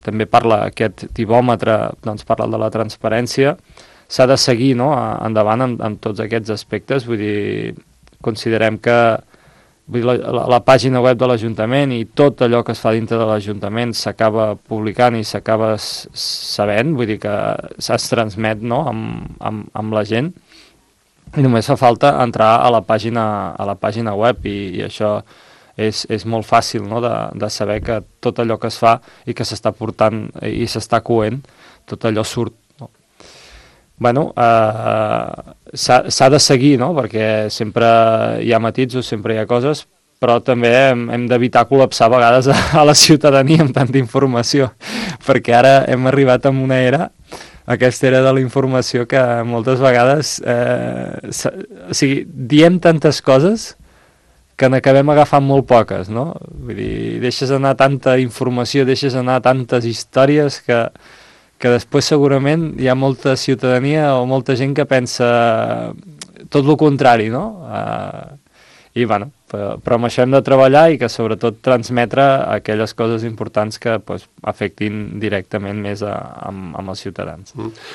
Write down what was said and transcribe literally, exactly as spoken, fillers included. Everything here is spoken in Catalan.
també parla aquest tibòmetre, doncs parla de la transparència, s'ha de seguir, no?, endavant amb, amb tots aquests aspectes. Vull dir, considerem que vull dir, la, la, la pàgina web de l'Ajuntament i tot allò que es fa dintre de l'Ajuntament s'acaba publicant i s'acaba sabent, vull dir que es transmet, no?, amb, amb, amb la gent, i només fa falta entrar a la pàgina, a la pàgina web i, i això és, és molt fàcil, no?, de, de saber que tot allò que es fa i que s'està portant i s'està coent, tot allò surt. Bueno, eh, s'ha de seguir, no?, perquè sempre hi ha matisos, sempre hi ha coses, però també hem, hem d'evitar col·lapsar a vegades a, a la ciutadania amb tanta informació, perquè ara hem arribat a una era, aquesta era de la informació, que moltes vegades eh, o sigui, diem tantes coses que n'acabem agafant molt poques, no? Vull dir, deixes anar tanta informació, deixes anar tantes històries que que després segurament hi ha molta ciutadania o molta gent que pensa tot el contrari, no? Uh, I, bueno, però, però amb això hem de treballar i que sobretot transmetre aquelles coses importants que pues, afectin directament més a, amb, amb els ciutadans. Mm.